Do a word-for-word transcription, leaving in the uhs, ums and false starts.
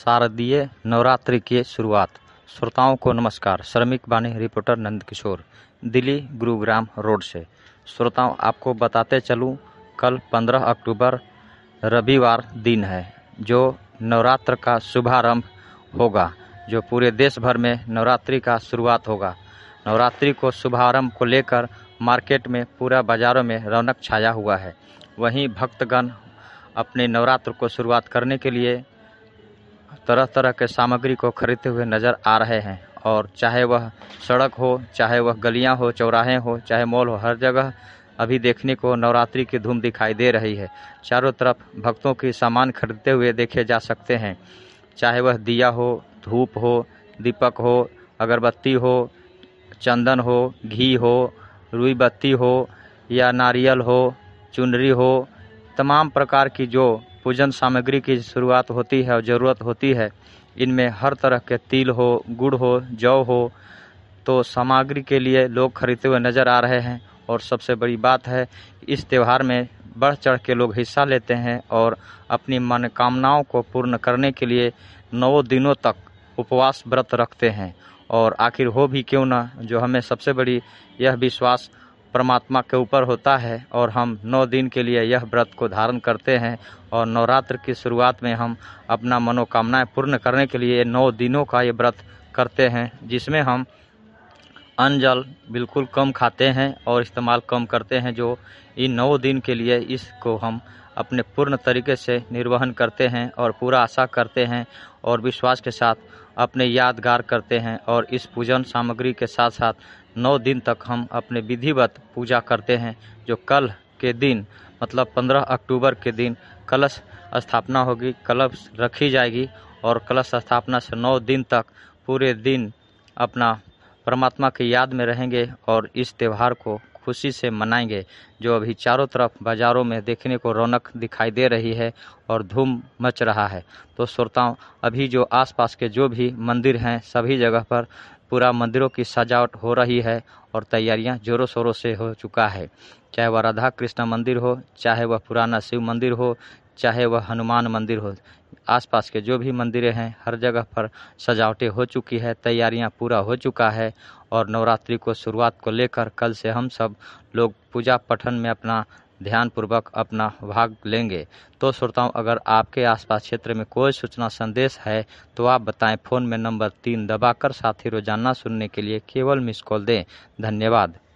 शारदीय नवरात्रि की शुरुआत। श्रोताओं को नमस्कार। श्रमिक बानी रिपोर्टर नंद किशोर, दिल्ली गुरुग्राम रोड से। श्रोताओं, आपको बताते चलूं, कल पंद्रह अक्टूबर रविवार दिन है, जो नवरात्र का शुभारंभ होगा, जो पूरे देश भर में नवरात्रि का शुरुआत होगा। नवरात्रि को शुभारंभ को लेकर मार्केट में, पूरा बाजारों में रौनक छाया हुआ है। वहीं भक्तगण अपने नवरात्र को शुरुआत करने के लिए तरह तरह के सामग्री को खरीदते हुए नजर आ रहे हैं। और चाहे वह सड़क हो, चाहे वह गलियां हो, चौराहे हो, चाहे मॉल हो, हर जगह अभी देखने को नवरात्रि की धूम दिखाई दे रही है। चारों तरफ भक्तों की सामान खरीदते हुए देखे जा सकते हैं। चाहे वह दिया हो, धूप हो, दीपक हो, अगरबत्ती हो, चंदन हो, घी हो, रुई बत्ती हो या नारियल हो, चुनरी हो, तमाम प्रकार की जो पूजन सामग्री की शुरुआत होती है और ज़रूरत होती है, इनमें हर तरह के तिल हो, गुड़ हो, जौ हो, तो सामग्री के लिए लोग खरीदते हुए नज़र आ रहे हैं। और सबसे बड़ी बात है, इस त्यौहार में बढ़ चढ़ के लोग हिस्सा लेते हैं और अपनी मनोकामनाओं को पूर्ण करने के लिए नौ दिनों तक उपवास व्रत रखते हैं। और आखिर हो भी क्यों ना, जो हमें सबसे बड़ी यह विश्वास परमात्मा के ऊपर होता है और हम नौ दिन के लिए यह व्रत को धारण करते हैं। और नवरात्र की शुरुआत में हम अपना मनोकामनाएं पूर्ण करने के लिए नौ दिनों का ये व्रत करते हैं, जिसमें हम अन्न जल बिल्कुल कम खाते हैं और इस्तेमाल कम करते हैं। जो इन नौ दिन के लिए इसको हम अपने पूर्ण तरीके से निर्वहन करते हैं और पूरा आशा करते हैं और विश्वास के साथ अपने यादगार करते हैं। और इस पूजन सामग्री के साथ साथ नौ दिन तक हम अपने विधिवत पूजा करते हैं। जो कल के दिन मतलब पंद्रह अक्टूबर के दिन कलश स्थापना होगी, कलश रखी जाएगी और कलश स्थापना से नौ दिन तक पूरे दिन अपना परमात्मा की याद में रहेंगे और इस त्यौहार को खुशी से मनाएंगे। जो अभी चारों तरफ बाज़ारों में देखने को रौनक दिखाई दे रही है और धूम मच रहा है। तो श्रोताओं, अभी जो आसपास के जो भी मंदिर हैं, सभी जगह पर पूरा मंदिरों की सजावट हो रही है और तैयारियां जोरों शोरों से हो चुका है। चाहे वह राधा कृष्ण मंदिर हो, चाहे वह पुराना शिव मंदिर हो, चाहे वह हनुमान मंदिर हो, आसपास के जो भी मंदिरें हैं, हर जगह पर सजावटें हो चुकी है, तैयारियां पूरा हो चुका है। और नवरात्रि को शुरुआत को लेकर कल से हम सब लोग पूजा पठन में अपना ध्यानपूर्वक अपना भाग लेंगे। तो श्रोताओं, अगर आपके आसपास क्षेत्र में कोई सूचना संदेश है तो आप बताएं। फ़ोन में नंबर तीन दबाकर साथी रोजाना सुनने के लिए केवल मिस कॉल दें। धन्यवाद।